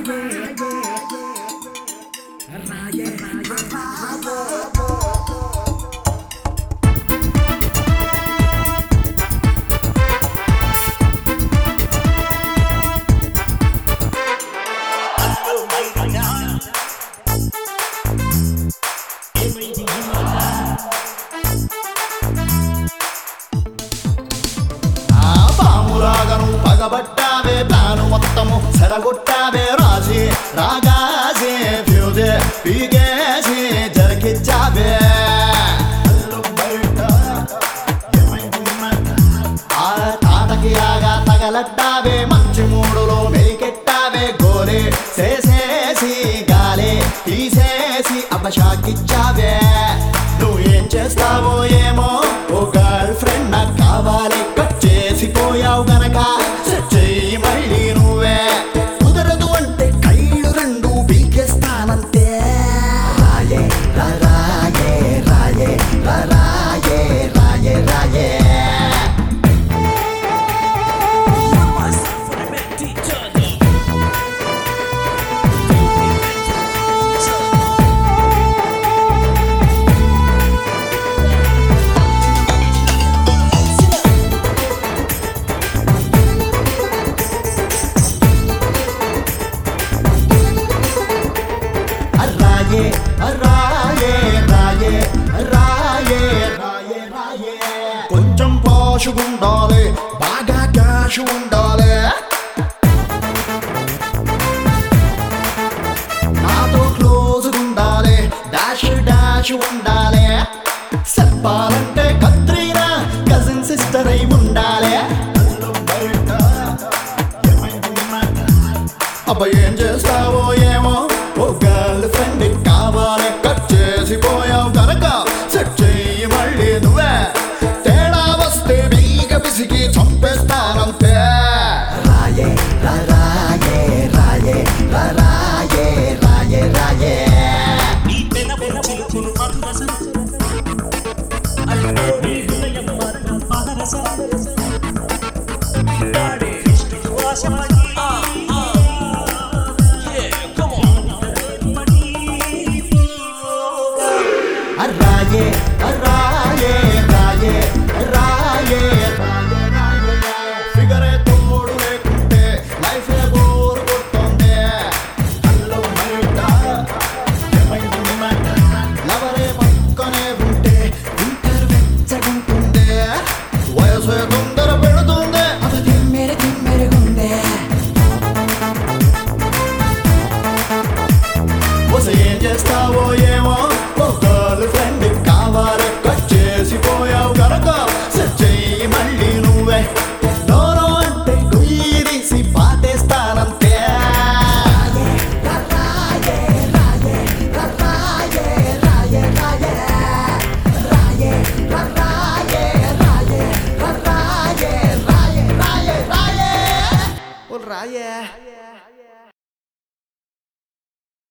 పగబట్టావే plan మొత్తము చెడగొట్టావే రాజీ రాగాజీ ఫ్యూజే పీకేసి జరికిచ్చావే ఆ తాటకి ఆగా తగలట్టావే మంచి మూడులో మెలికెట్టావే గోరే చేసేసి గాలే తీసేసి అపశాకిచ్చావే నువ్వు ఏం చేస్తావో ఏమో ఓ గర్ల్ ఫ్రెండ్ నాకు కావాలి కట్ చేసిపోయావు గనక చెయ్యి మళ్ళీ నువ్వే కుదరదు అంటే కళ్ళు రెండు బీకేస్తానంతే రాయే రాయే రాయే రాయే రాయే రాయే కొంచెం పాషు ఉండాలి బాగా క్యాష్ ఉండాలి నాతో క్లోజ్ ఉండాలి డాష్ డాష్ ఉండాలి చెప్పాలంటే కత్రీనా కజిన్ సిస్టర్ అయి ఉండాలి అబ్బా ఏం చేస్తావో ఏమో ఓ గర్ల్ ఫ్రెండ్ కావాలి కట్ చేసిపోయావు కనుక సెట్ చెయ్యి మళ్ళీ నువ్వే తేడా వస్తే బీగ పిసికి చంపేస్తానంతే రాయే రాయే రాయే రాయే రాయే రాయే రాయే రాయే రాయే రాయే ఫిగరే తోడు లేకుంటే లైఫ్ బోర్ కొడుతోంది లవరే పక్కనే ఉంటే ఇంటర్ వెచ్చగుంటుంది వయసు తొందర పెడుతుంది అది తిమ్మెరుగుంది ఏం చేస్తావో ఏమో ఓ గర్ల్ ఫ్రెండ్ కావాలి కట్ చేసిపోయావు కనుక సెట్ చెయ్యి మళ్ళీ నువ్వే నోరో అంటే గుయ్యి తీసి పాటేస్తానంతే రాయే